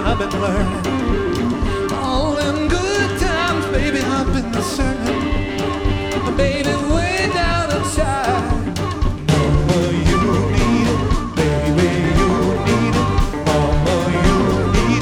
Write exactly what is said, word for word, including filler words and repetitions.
I've been learning. All them good times, baby, I've been discerning. Baby, way down